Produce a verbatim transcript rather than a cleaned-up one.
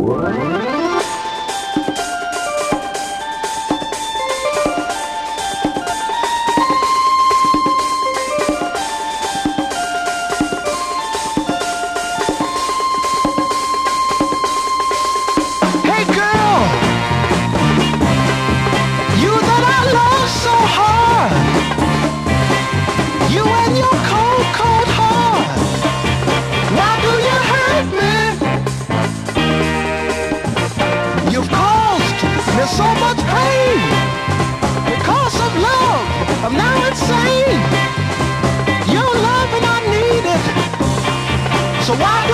So much pain because of love. I'm now insane. Your love and I need it. So why